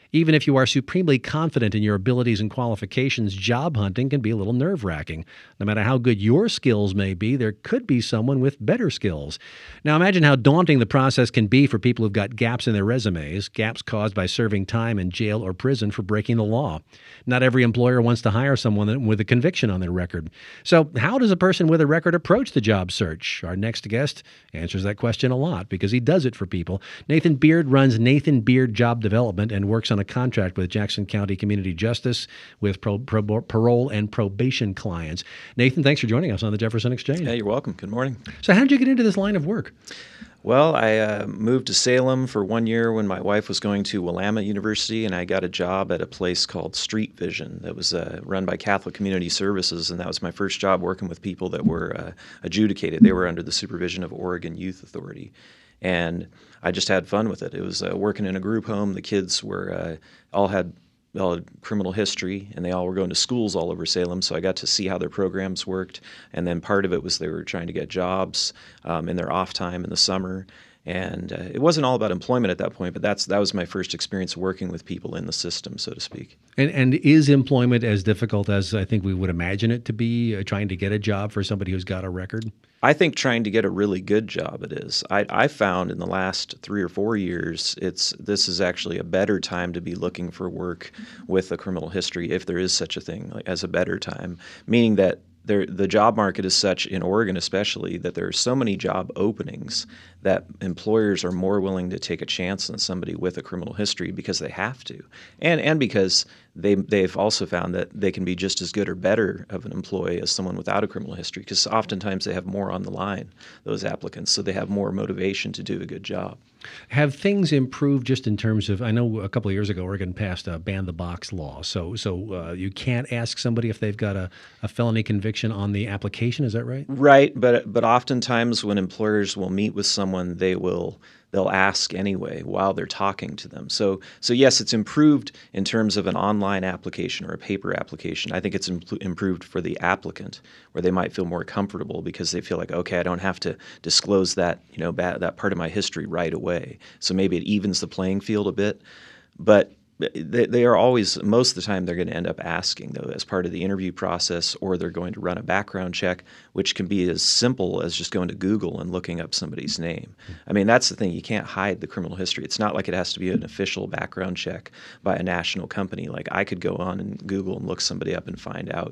Even if you are supremely confident in your abilities and qualifications, job hunting can be a little nerve-wracking. No matter how good your skills may be, there could be someone with better skills. Now imagine how daunting the process can be for people who've got gaps in their resumes, gaps caused by serving time in jail or prison for breaking the law. Not every employer wants to hire someone with a conviction on their record. So how does a person with a record approach the job search? Our next guest answers that question a lot because he does it for people. Nathan Beard runs Nathan Beard Job Development and works on a contract with Jackson County Community Justice with parole and probation clients. Nathan, thanks for joining us on the Jefferson Exchange. Yeah, you're welcome. Good morning. So how did you get into this line of work? Well, I moved to Salem for 1 year when my wife was going to Willamette University, and I got a job at a place called Street Vision that was run by Catholic Community Services, and that was my first job working with people that were adjudicated. They were under the supervision of Oregon Youth Authority, and I just had fun with it. It was working in a group home. The kids were all had criminal history, and they all were going to schools all over Salem, so I got to see how their programs worked. And then part of it was they were trying to get jobs in their off time in the summer. And it wasn't all about employment at that point, but that was my first experience working with people in the system, so to speak. And is employment as difficult as I think we would imagine it to be, trying to get a job for somebody who's got a record? I think trying to get a really good job it is. I found in the last 3 or 4 years, this is actually a better time to be looking for work with a criminal history, if there is such a thing as a better time, meaning that the job market is such, in Oregon especially, that there are so many job openings that employers are more willing to take a chance on somebody with a criminal history because they have to, and because they've also found that they can be just as good or better of an employee as someone without a criminal history, because oftentimes they have more on the line, those applicants, so they have more motivation to do a good job. Have things improved just in terms of, I know a couple of years ago Oregon passed a ban the box law, so you can't ask somebody if they've got a felony conviction on the application, is that right? Right, but oftentimes when employers will meet with someone, they'll ask anyway while they're talking to them. So yes, it's improved in terms of an online application or a paper application. I think it's improved for the applicant, where they might feel more comfortable because they feel like, okay, I don't have to disclose that, that part of my history right away. So maybe it evens the playing field a bit. But they are always, most of the time, they're going to end up asking, though, as part of the interview process, or they're going to run a background check, which can be as simple as just going to Google and looking up somebody's name. I mean, that's the thing. You can't hide the criminal history. It's not like it has to be an official background check by a national company. Like, I could go on and Google and look somebody up and find out,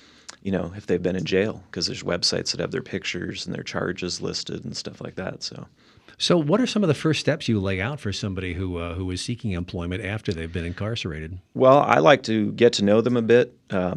if they've been in jail, because there's websites that have their pictures and their charges listed and stuff like that. So what are some of the first steps you lay out for somebody who is seeking employment after they've been incarcerated? Well, I like to get to know them a bit.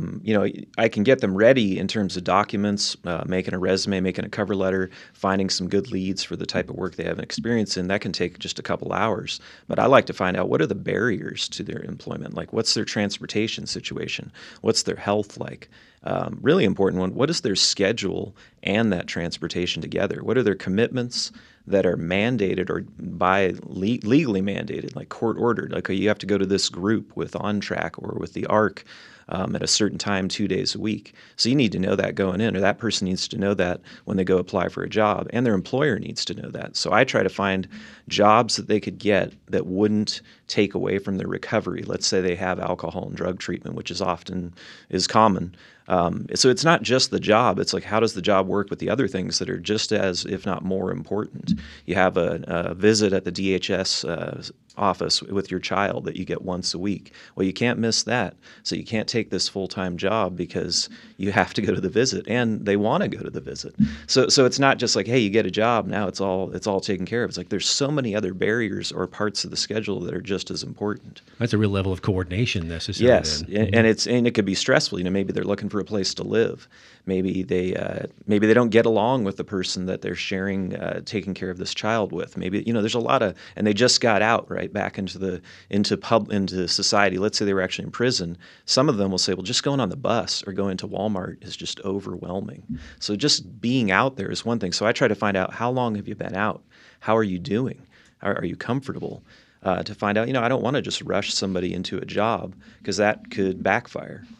I can get them ready in terms of documents, making a resume, making a cover letter, finding some good leads for the type of work they have experience in. That can take just a couple hours. But I like to find out, what are the barriers to their employment? Like, what's their transportation situation? What's their health like? Really important one, what is their schedule and that transportation together? What are their commitments that are mandated or legally mandated, like court ordered? Like, you have to go to this group with OnTrack or with the ARC at a certain time 2 days a week. So you need to know that going in, or that person needs to know that when they go apply for a job, and their employer needs to know that. So I try to find jobs that they could get that wouldn't take away from their recovery. Let's say they have alcohol and drug treatment, which is common. So it's not just the job. It's like, how does the job work with the other things that are just as, if not more important? You have a visit at the DHS office with your child that you get once a week. Well, you can't miss that. So you can't take this full-time job because you have to go to the visit, and they want to go to the visit. So it's not just like, hey, you get a job, now it's all taken care of. It's like there's so many other barriers or parts of the schedule that are just as important. That's a real level of coordination necessary. Yes, and it could be stressful. Maybe they're looking for a place to live. Maybe they don't get along with the person that they're sharing taking care of this child with. Maybe there's a lot of, and they just got out back into society. Let's say they were actually in prison. Some of them will say, well, just going on the bus or going to Walmart is just overwhelming. So just being out there is one thing. So I try to find out, how long have you been out? How are you doing? Are you comfortable? To find out, I don't want to just rush somebody into a job, because that could backfire.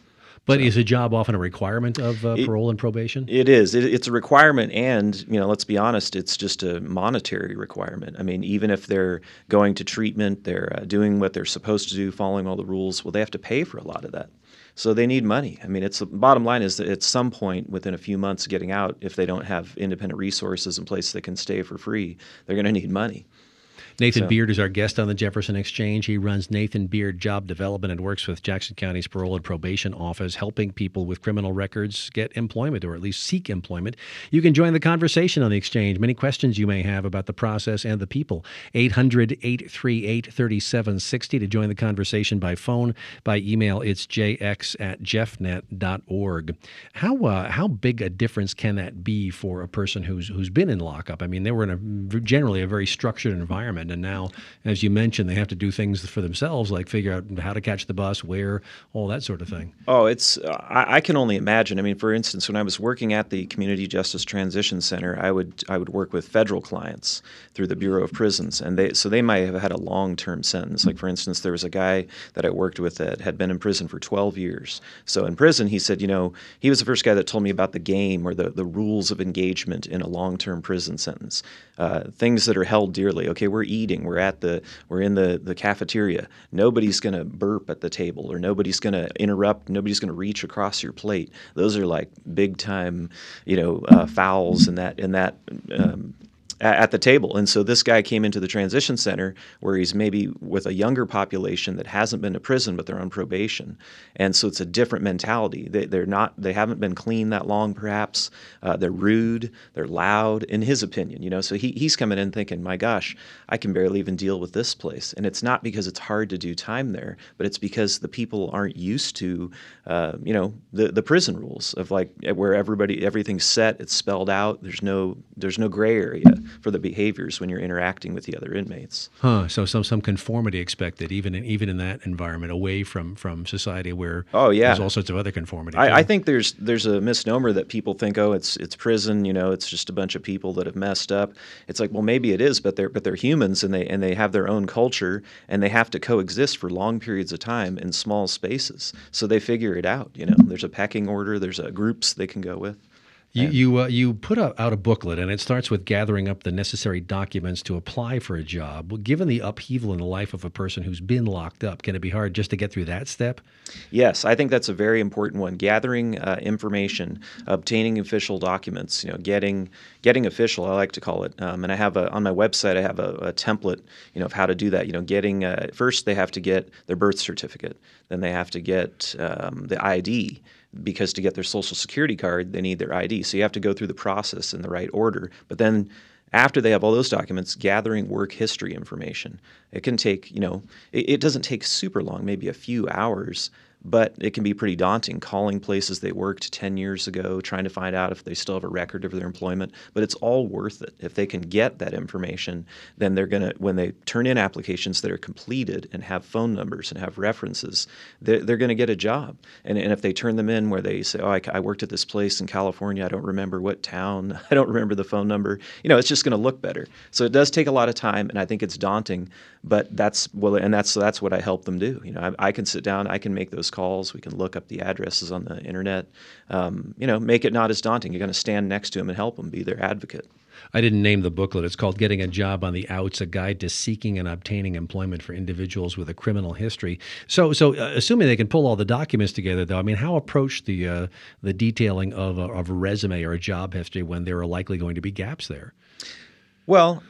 But is a job often a requirement of parole and probation? It is. It's a requirement, and let's be honest, it's just a monetary requirement. I mean, even if they're going to treatment, they're doing what they're supposed to do, following all the rules. Well, they have to pay for a lot of that, so they need money. I mean, it's the bottom line is that at some point within a few months getting out, if they don't have independent resources in place that can stay for free, they're going to need money. Nathan Beard is our guest on the Jefferson Exchange. He runs Nathan Beard Job Development and works with Jackson County's Parole and Probation Office, helping people with criminal records get employment or at least seek employment. You can join the conversation on the Exchange. Many questions you may have about the process and the people. 800-838-3760 to join the conversation by phone. By email, it's jx@jeffnet.org. How big a difference can that be for a person who's been in lockup? I mean, they were in generally a very structured environment. And now, as you mentioned, they have to do things for themselves, like figure out how to catch the bus, where, all that sort of thing. Oh, I can only imagine. I mean, for instance, when I was working at the Community Justice Transition Center, I would work with federal clients through the Bureau of Prisons, and they might have had a long-term sentence. Like, for instance, there was a guy that I worked with that had been in prison for 12 years. So in prison, he said, he was the first guy that told me about the game or the rules of engagement in a long-term prison sentence. Things that are held dearly. Okay, we're eating. We're in the cafeteria. Nobody's going to burp at the table, or nobody's going to interrupt. Nobody's going to reach across your plate. Those are like big time, fouls in that at the table. And so this guy came into the transition center where he's maybe with a younger population that hasn't been to prison, but they're on probation. And so it's a different mentality. They haven't been clean that long, perhaps. They're rude, they're loud, in his opinion, So he's coming in thinking, my gosh, I can barely even deal with this place. And it's not because it's hard to do time there, but it's because the people aren't used to, the prison rules of like where everything's set, it's spelled out. There's no gray area for the behaviors when you're interacting with the other inmates. So some conformity expected, even in that environment, away from society where there's all sorts of other conformity. I think there's a misnomer that people think, it's prison, it's just a bunch of people that have messed up. It's like, well, maybe it is, but they're humans, and they have their own culture, and they have to coexist for long periods of time in small spaces. So they figure it out. There's a pecking order, there's groups they can go with. You put out a booklet, and it starts with gathering up the necessary documents to apply for a job. Well, given the upheaval in the life of a person who's been locked up, can it be hard just to get through that step? Yes, I think that's a very important one. Gathering information, obtaining official documents, getting official, I like to call it. And I have on my website, I have a template, of how to do that. First they have to get their birth certificate, then they have to get the ID. Because to get their Social Security card, they need their ID. So you have to go through the process in the right order. But then after they have all those documents, gathering work history information. It can take, it doesn't take super long, maybe a few hours, but it can be pretty daunting, calling places they worked 10 years ago, trying to find out if they still have a record of their employment. But it's all worth it. If they can get that information, then they're going to, when they turn in applications that are completed and have phone numbers and have references, they're going to get a job. And if they turn them in where they say, I worked at this place in California, I don't remember what town, I don't remember the phone number, it's just going to look better. So it does take a lot of time, and I think it's daunting, but that's what I help them do. I can sit down, I can make those calls, we can look up the addresses on the internet, make it not as daunting. You're going to stand next to them and help them, be their advocate. I didn't name the booklet. It's called Getting a Job on the Outs, a guide to seeking and obtaining employment for individuals with a criminal history. So assuming they can pull all the documents together, though, I mean, how approach the detailing of a resume or a job history when there are likely going to be gaps there? Well,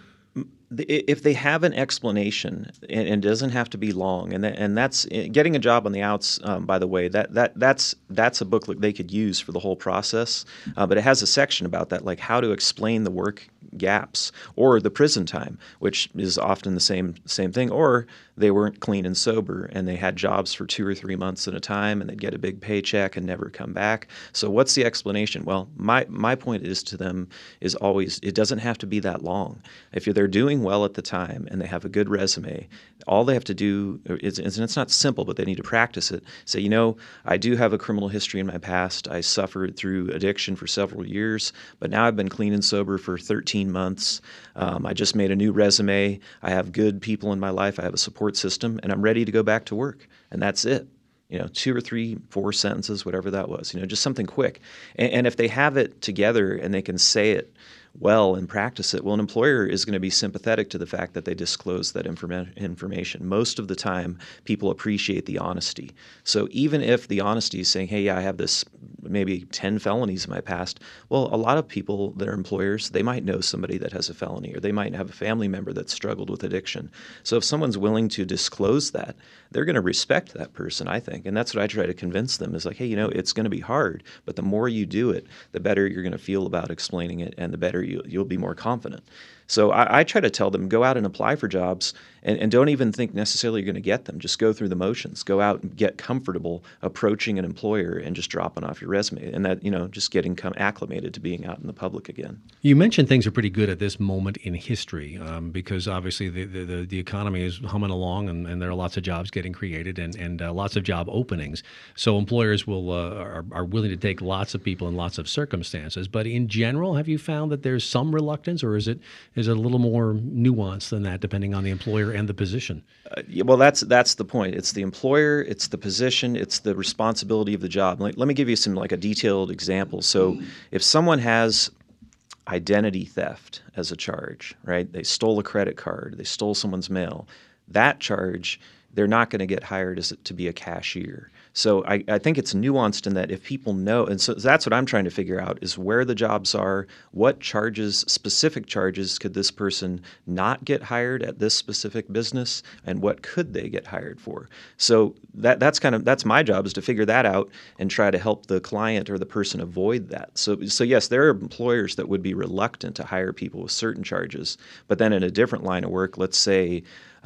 if they have an explanation, and it doesn't have to be long, and that's Getting a Job on the Outs. By the way, that's a booklet they could use for the whole process, but it has a section about that, like how to explain the work gaps or the prison time, which is often the same thing, or they weren't clean and sober and they had jobs for 2 or 3 months at a time and they'd get a big paycheck and never come back. So what's the explanation? Well, my point is to them is always, it doesn't have to be that long. If they're doing well at the time and they have a good resume, all they have to do is, and it's not simple, but they need to practice it. Say, I do have a criminal history in my past. I suffered through addiction for several years, but now I've been clean and sober for 13 months. I just made a new resume. I have good people in my life. I have a support system, and I'm ready to go back to work. And that's it. 2 or 3, 4 sentences, whatever that was, just something quick. And if they have it together and they can say it well and practice it, well, an employer is going to be sympathetic to the fact that they disclose that information. Most of the time, people appreciate the honesty. So even if the honesty is saying, hey, yeah, I have this maybe 10 felonies in my past, well, a lot of people that are employers, they might know somebody that has a felony, or they might have a family member that's struggled with addiction. So if someone's willing to disclose that, they're going to respect that person, I think. And that's what I try to convince them is like, hey, it's going to be hard, but the more you do it, the better you're going to feel about explaining it, and the better you'll be more confident. So I try to tell them, go out and apply for jobs, and don't even think necessarily you're going to get them. Just go through the motions. Go out and get comfortable approaching an employer and just dropping off your resume. And that, just getting acclimated to being out in the public again. You mentioned things are pretty good at this moment in history because obviously the economy is humming along, and there are lots of jobs getting created and lots of job openings. So employers are willing to take lots of people in lots of circumstances. But in general, have you found that there's some reluctance, or is it a little more nuanced than that, depending on the employer and the position? Well, that's the point. It's the employer, it's the position, it's the responsibility of the job. Let me give you a detailed example. So if someone has identity theft as a charge, right? They stole a credit card, they stole someone's mail. That charge, they're not going to get hired to be a cashier. So I think it's nuanced in that if people know, and so that's what I'm trying to figure out is where the jobs are, what charges, specific charges could this person not get hired at this specific business, and what could they get hired for? So that's my job, is to figure that out and try to help the client or the person avoid that. So yes, there are employers that would be reluctant to hire people with certain charges, but then in a different line of work, let's say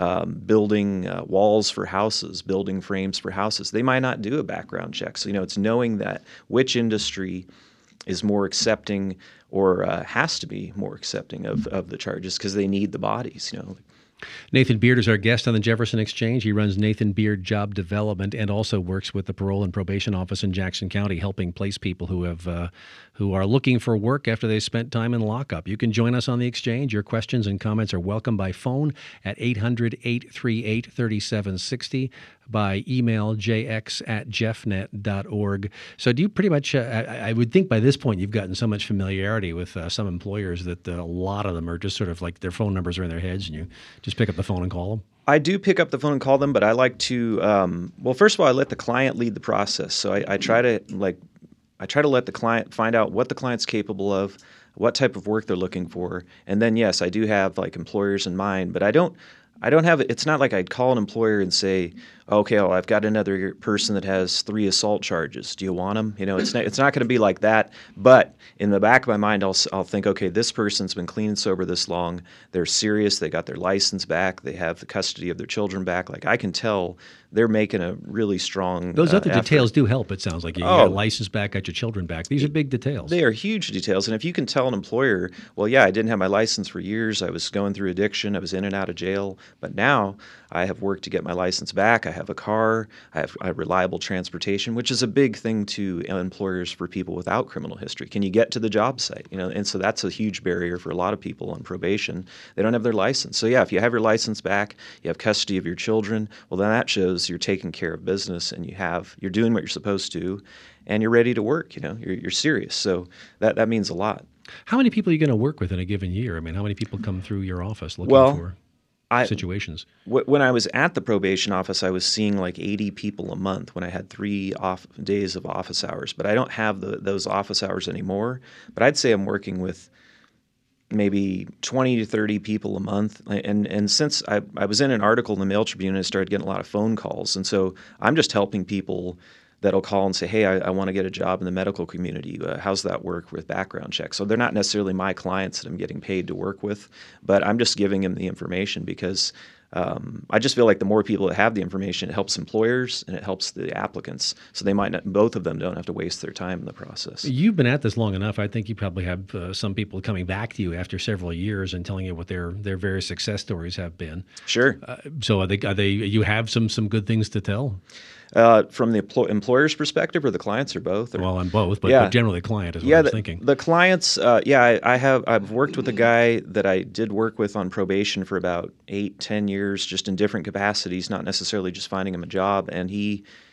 building walls for houses, building frames for houses, they might not do a background check. So, it's knowing that which industry is more accepting or has to be more accepting of the charges because they need the bodies, Nathan Beard is our guest on the Jefferson Exchange. He runs Nathan Beard Job Development and also works with the Parole and Probation Office in Jackson County, helping place people who are looking for work after they spent time in lockup. You can join us on the Exchange. Your questions and comments are welcome by phone at 800-838-3760, by email jx@jeffnet.org. So do you pretty much, I would think by this point you've gotten so much familiarity with some employers that a lot of them are just sort of like their phone numbers are in their heads and you just pick up the phone and call them? I do pick up the phone and call them, but I like to, first of all, I let the client lead the process. So I try to let the client find out what the client's capable of, what type of work they're looking for. And then, yes, I do have employers in mind, but I don't have it. It's not like I'd call an employer and say, okay, well, I've got another person that has 3 assault charges. Do you want them? It's not going to be like that. But in the back of my mind, I'll think, okay, this person's been clean and sober this long. They're serious. They got their license back. They have the custody of their children back. I can tell they're making a really strong Those other effort. Details do help, it sounds like. You got a license back, got your children back. These are big details. They are huge details. And if you can tell an employer, well, yeah, I didn't have my license for years. I was going through addiction. I was in and out of jail. But now I have worked to get my license back. I have a car. I have reliable transportation, which is a big thing to employers for people without criminal history. Can you get to the job site? And so that's a huge barrier for a lot of people on probation. They don't have their license. So yeah, if you have your license back, you have custody of your children, well, then that shows you're taking care of business and you're doing what you're supposed to, and you're ready to work. You're serious. So that means a lot. How many people are you going to work with in a given year? I mean, how many people come through your office looking for situations? When I was at the probation office, I was seeing 80 people a month when I had 3 days of office hours. But I don't have those office hours anymore. But I'd say I'm working with maybe 20 to 30 people a month. And since I was in an article in the Mail Tribune, I started getting a lot of phone calls. And so I'm just helping people that'll call and say, hey, I want to get a job in the medical community. How's that work with background checks? So they're not necessarily my clients that I'm getting paid to work with, but I'm just giving them the information because I just feel like the more people that have the information, it helps employers and it helps the applicants. So they might not, both of them don't have to waste their time in the process. You've been at this long enough. I think you probably have some people coming back to you after several years and telling you what their various success stories have been. Sure. So are they? You have some good things to tell? From the employer's perspective, or the clients, or both? Well, on both, but generally the client is what I was thinking. The clients, I've worked with a guy that I did work with on probation for about 8-10 years, just in different capacities, not necessarily just finding him a job, and he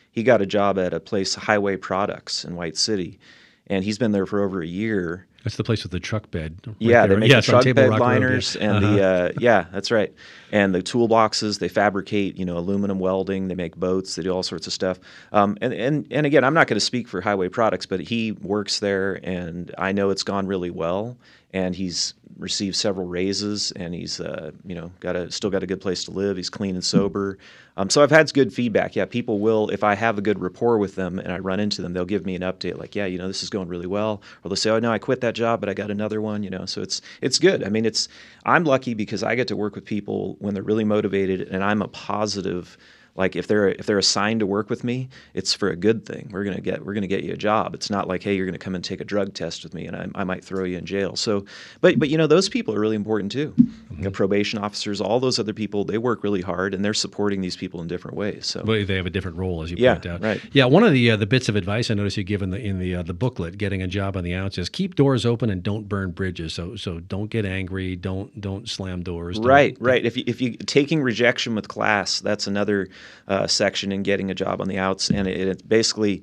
he got a job at a place, Highway Products in White City, and he's been there for over a year. That's the place with the truck bed. Right Yeah, there. they make Yes, the on truck Table bed Rock Road, yeah. liners and yeah, that's right. And the toolboxes, they fabricate, aluminum welding, they make boats, they do all sorts of stuff. And again, I'm not going to speak for Highway Products, but he works there, and I know it's gone really well. And he's received several raises, and he's still got a good place to live. He's clean and sober. So I've had good feedback. Yeah, people will, if I have a good rapport with them and I run into them, they'll give me an update like, yeah, this is going really well. Or they'll say, oh no, I quit that job, but I got another one. So it's good. I mean, I'm lucky because I get to work with people when they're really motivated, and I'm a positive. Like if they're assigned to work with me, it's for a good thing. We're gonna get you a job. It's not like, hey, you're gonna come and take a drug test with me, and I might throw you in jail. So, but those people are really important too. Mm-hmm. Probation officers, all those other people, they work really hard, and they're supporting these people in different ways. So, well, they have a different role, as you point out. Right. Yeah, one of the bits of advice I noticed you give in the booklet, Getting a Job on the Outs, is keep doors open and don't burn bridges. So don't get angry, don't slam doors. Right. If you taking rejection with class, that's another section in Getting a Job on the Outs, and it basically,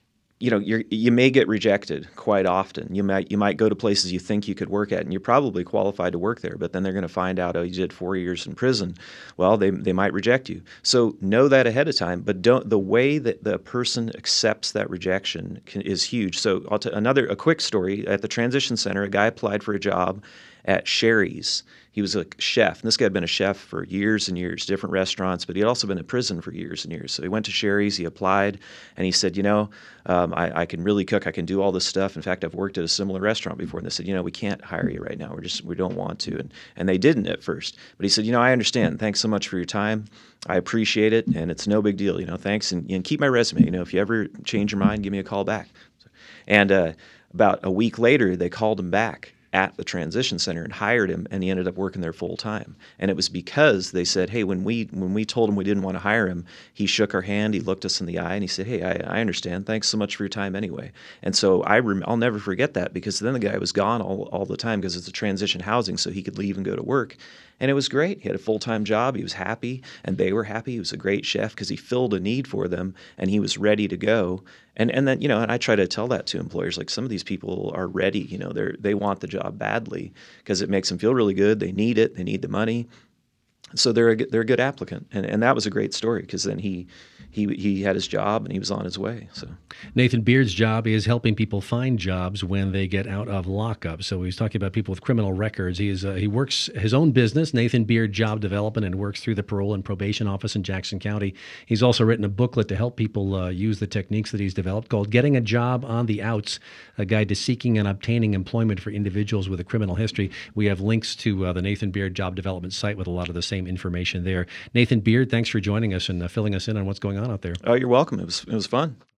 you may get rejected quite often. You might go to places you think you could work at, and you're probably qualified to work there, but then they're going to find out, oh, you did 4 years in prison. Well, they might reject you. So know that ahead of time, but the way that the person accepts that rejection is huge. So I'll tell a quick story. At the Transition Center, a guy applied for a job at Sherry's. He was a chef, and this guy had been a chef for years and years, different restaurants, but he had also been in prison for years and years. So he went to Sherry's, he applied, and he said, I can really cook, I can do all this stuff. In fact, I've worked at a similar restaurant before. And they said, we can't hire you right now. We don't want to. And they didn't at first. But he said, I understand. Thanks so much for your time. I appreciate it, and it's no big deal. Thanks, and keep my resume. If you ever change your mind, give me a call back. And about a week later, they called him back at the Transition Center and hired him, and he ended up working there full time. And it was because they said, hey, when we told him we didn't want to hire him, he shook our hand, he looked us in the eye, and he said, hey, I understand. Thanks so much for your time anyway. And so I'll never forget that, because then the guy was gone all the time because it's a transition housing, so he could leave and go to work. And it was great. He had a full-time job. He was happy, and they were happy. He was a great chef because he filled a need for them, and he was ready to go. And then, and I try to tell that to employers, like, some of these people are ready. They want the job badly because it makes them feel really good. They need it. They need the money. So they're a good applicant. And that was a great story, because then he had his job and he was on his way. So Nathan Beard's job is helping people find jobs when they get out of lockup. So he's talking about people with criminal records. He works his own business, Nathan Beard Job Development, and works through the Parole and Probation Office in Jackson County. He's also written a booklet to help people use the techniques that he's developed called Getting a Job on the Outs, a guide to seeking and obtaining employment for individuals with a criminal history. We have links to the Nathan Beard Job Development site with a lot of the same information there. Nathan Beard, thanks for joining us and filling us in on what's going on out there. Oh, you're welcome. It was fun.